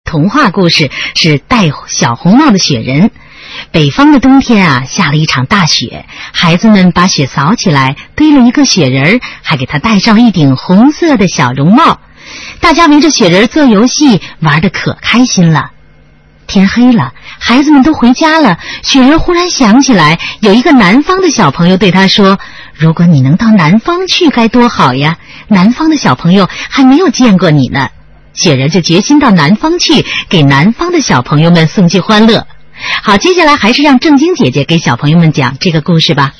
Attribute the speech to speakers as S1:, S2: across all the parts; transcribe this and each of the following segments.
S1: 童话故事是戴小红帽的雪人。北方的冬天啊，下了一场大雪，孩子们把雪扫起来，堆了一个雪人，还给他戴上一顶红色的小绒帽。大家围着雪人做游戏，玩得可开心了。天黑了，孩子们都回家了，雪人忽然想起来，有一个南方的小朋友对他说，如果你能到南方去该多好呀，南方的小朋友还没有见过你呢。雪人就决心到南方去，给南方的小朋友们送去欢乐。好，接下来还是让正经姐姐给小朋友们讲这个故事吧。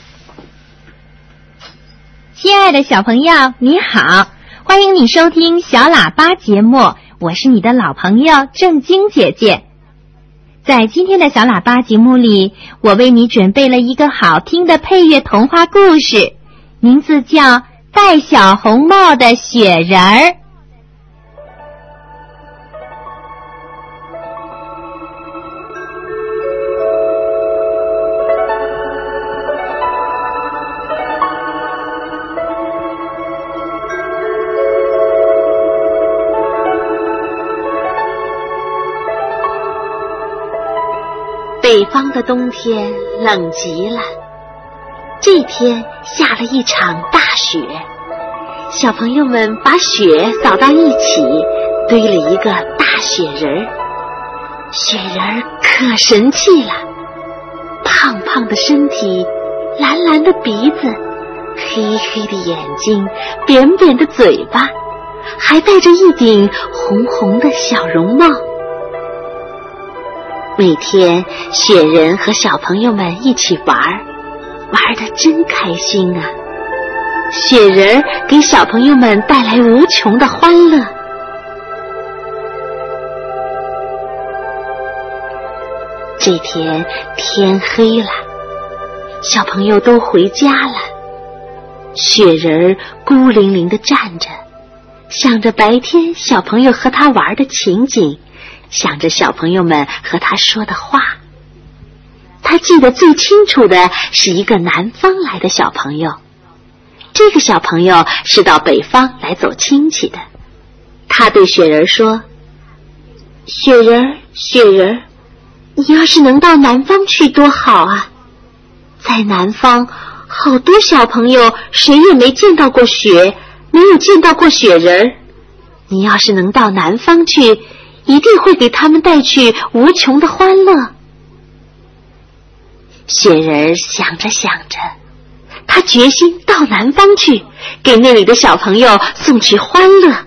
S2: 亲爱的小朋友，你好，欢迎你收听小喇叭节目，我是你的老朋友正经姐姐。在今天的小喇叭节目里，我为你准备了一个好听的配乐童话故事，名字叫《戴小红帽的雪人儿》。
S3: 北方的冬天冷极了，这天下了一场大雪，小朋友们把雪扫到一起，堆了一个大雪人。雪人可神气了，胖胖的身体，蓝蓝的鼻子，黑黑的眼睛，扁扁的嘴巴，还戴着一顶红红的小绒帽。每天雪人和小朋友们一起玩得真开心啊！雪人给小朋友们带来无穷的欢乐。这天天黑了，小朋友都回家了，雪人孤零零地站着，想着白天小朋友和他玩的情景，想着小朋友们和他说的话。他记得最清楚的是一个南方来的小朋友，这个小朋友是到北方来走亲戚的。他对雪人说，雪人，雪人，你要是能到南方去多好啊！在南方好多小朋友谁也没见到过雪，没有见到过雪人，你要是能到南方去，一定会给他们带去无穷的欢乐。雪人想着想着，他决心到南方去，给那里的小朋友送去欢乐。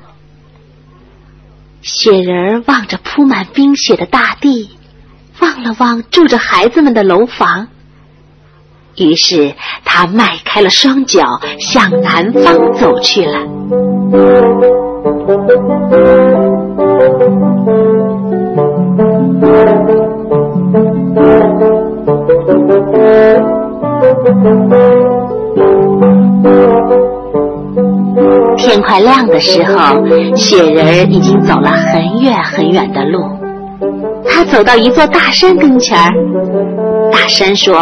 S3: 雪人望着铺满冰雪的大地，望了望住着孩子们的楼房，于是他迈开了双脚，向南方走去了。天快亮的时候，雪人已经走了很远很远的路。他走到一座大山跟前儿，大山说，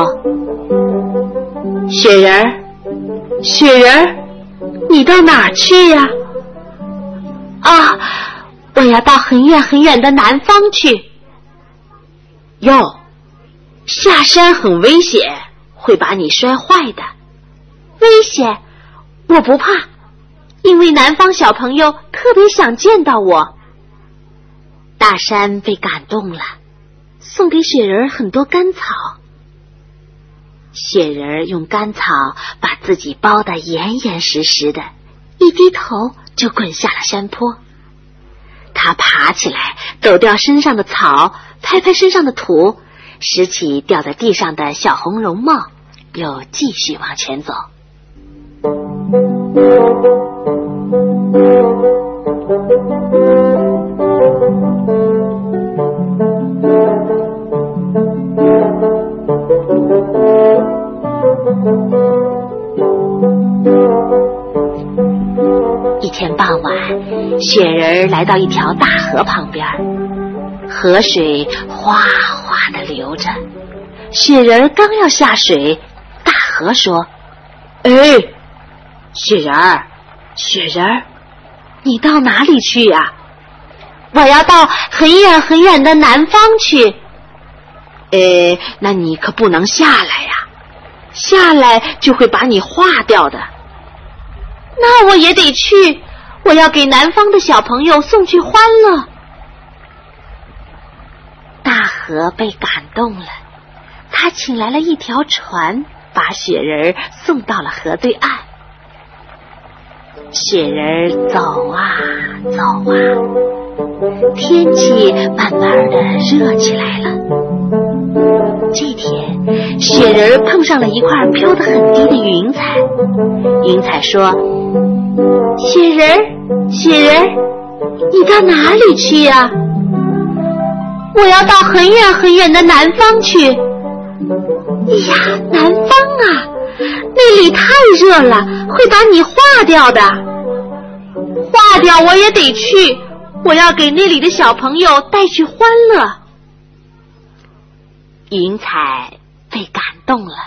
S3: 雪人，雪人，你到哪儿去呀？啊，我要到很远很远的南方去。哟，下山很危险，会把你摔坏的。危险？我不怕，因为南方小朋友特别想见到我。大山被感动了，送给雪人很多干草。雪人用干草把自己包得严严实实的，一低头就滚下了山坡。他爬起来，抖掉身上的草，拍拍身上的土，拾起掉在地上的小红绒帽，又继续往前走。一天傍晚，雪人来到一条大河旁边，河水哗哗地流着。雪人刚要下水，大河说，哎，雪人，雪人，你到哪里去呀？ 我要到很远很远的南方去。
S4: 那你可不能下来呀，下来就会把你化掉的。
S3: 那我也得去，我要给南方的小朋友送去欢乐。大河被感动了，他请来了一条船，把雪人送到了河对岸。雪人走啊走啊，天气慢慢的热起来了。这天，雪人碰上了一块飘得很低的云彩。云彩说：雪人，雪人，你到哪里去呀？我要到很远很远的南方去。哎呀，南方啊，那里太热了，会把你化掉的。化掉我也得去，我要给那里的小朋友带去欢乐。云彩被感动了。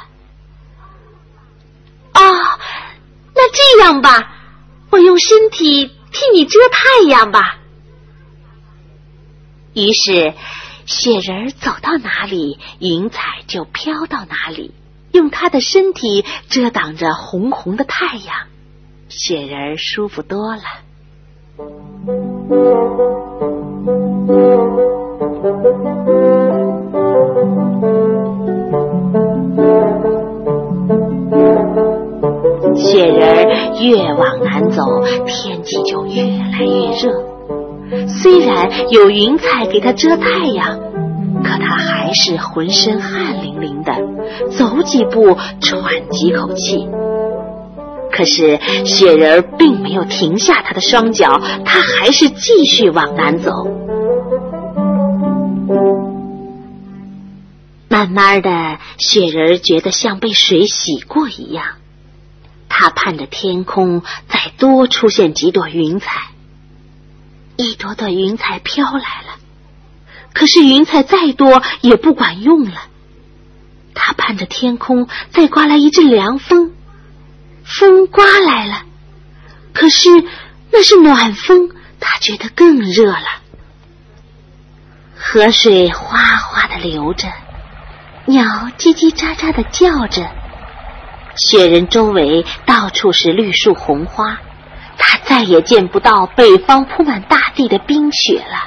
S3: 那这样吧，我用身体替你遮太阳吧。于是雪人走到哪里，云彩就飘到哪里，用他的身体遮挡着红红的太阳，雪人舒服多了。雪人越往南走，天气就越来越热。虽然有云彩给他遮太阳，可他还是浑身汗淋淋的，走几步喘几口气。可是雪人并没有停下他的双脚，他还是继续往南走。慢慢的，雪人觉得像被水洗过一样，他盼着天空再多出现几朵云彩。一朵朵云彩飘来了，可是云彩再多也不管用了。他盼着天空再刮来一阵凉风，风刮来了，可是那是暖风，他觉得更热了。河水哗哗地流着，鸟叽叽喳喳地叫着，雪人周围到处是绿树红花，他再也见不到北方铺满大地的冰雪了。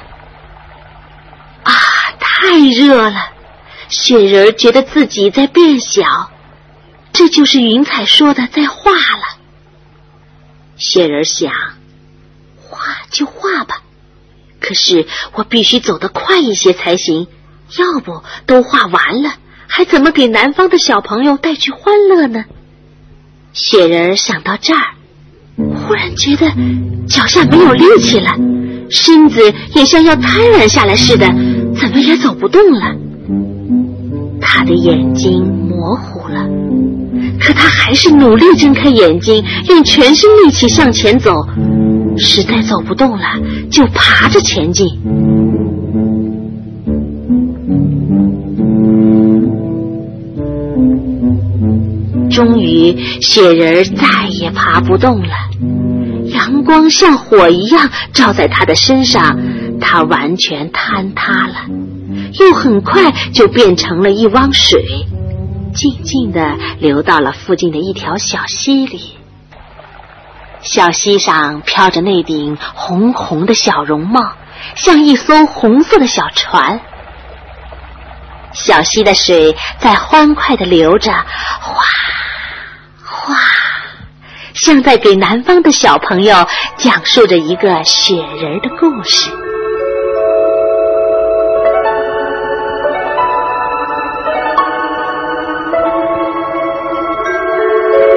S3: 太热了，雪人觉得自己在变小，这就是云彩说的在化了。雪人想，化就化吧，可是我必须走得快一些才行，要不都化完了，还怎么给南方的小朋友带去欢乐呢？雪人想到这儿，忽然觉得脚下没有力气了，身子也像要瘫软下来似的，怎么也走不动了。他的眼睛模糊了，可他还是努力睁开眼睛，用全身力气向前走，实在走不动了，就爬着前进。终于雪人再也爬不动了，阳光像火一样照在他的身上，他完全坍塌了，又很快就变成了一汪水，静静地流到了附近的一条小溪里。小溪上飘着那顶红红的小绒帽，像一艘红色的小船。小溪的水在欢快地流着，哗哗，像在给南方的小朋友讲述着一个雪人的故事。